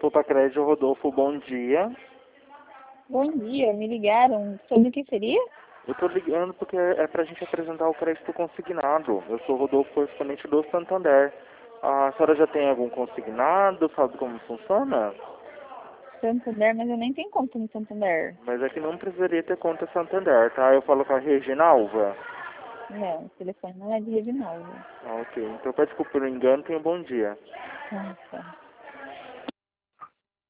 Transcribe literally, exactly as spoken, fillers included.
Poupa Crédito Rodolfo, bom dia. Bom dia, me ligaram. Sobre o que seria? Eu estou ligando porque é para a gente apresentar o crédito consignado. Eu sou Rodolfo, correspondente do Santander. A senhora já tem algum consignado? Sabe como funciona? Santander, mas eu nem tenho conta no Santander. Mas é que não precisaria ter conta Santander, tá? Eu falo com a Reginalva. Não, o telefone não é de Reginaldo. Ah, ok. Então, peço desculpa pelo engano, tenha um bom dia. Ah, tá.